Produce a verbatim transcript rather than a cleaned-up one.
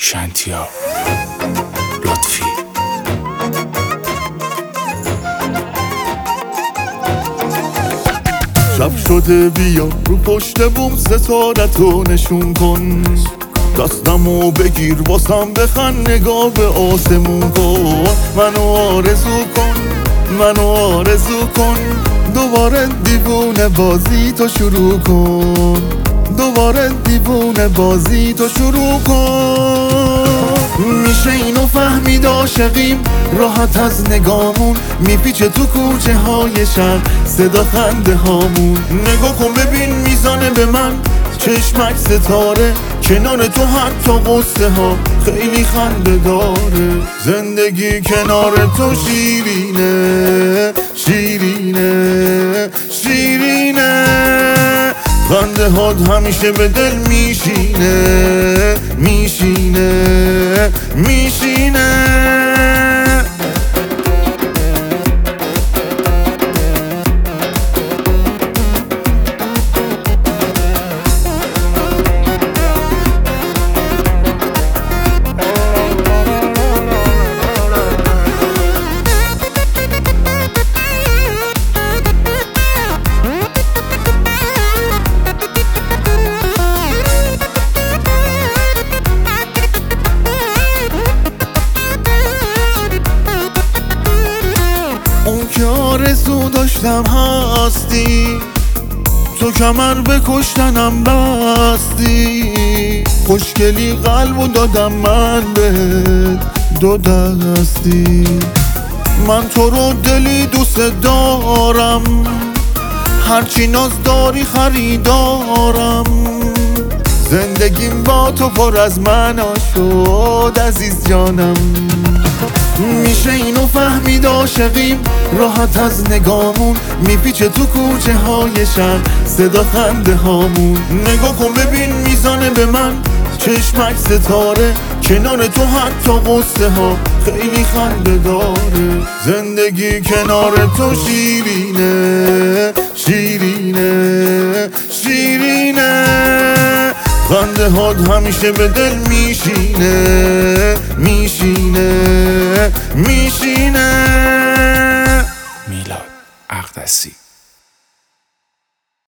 شنتیا لطفی. شب شده بیا رو پشت بوم ستارتو نشون کن، دستمو بگیر واسم بخند نگاه به آسمون کن. منو آرزو کن منو آرزو کن، دوباره دیوونه بازی تو شروع کن، دوباره دیوونه بازی تو شروع کن. میشه اینو فهمید عاشقیم راحت از نگامون، میپیچه تو کوچه های شهر صدا خنده هامون. نگاه کن ببین میزانه به من چشمک ستاره، کنار تو حتی قصه ها خیلی خنده داره. زندگی کنار تو شیرینه شیرینه شیرینه، خنده هات همیشه به دل میشینه میشینه میشینه. اون که آرزو داشتم هستی، تو کمر به کشتنم بستی. خوشگلی قلبو دادم من بهت دو دستی، من تو رو دلی دوست دارم، هرچی ناز داری خریدارم. زندگیم با تو پر از معنا شد عزیز جانم. میشه اینو فهمید عاشقیم راحت از نگامون، میپیچه تو کوچه های شهر صدا خنده هامون. نگاه کن ببین میزانه به من چشمک ستاره، کنار تو حتی قصه ها خیلی خنده داره. زندگی کنار تو شیرینه شیرینه شیرینه، خنده هات همیشه به دل میشینه میشینه میشینه. میلاد اقدسی.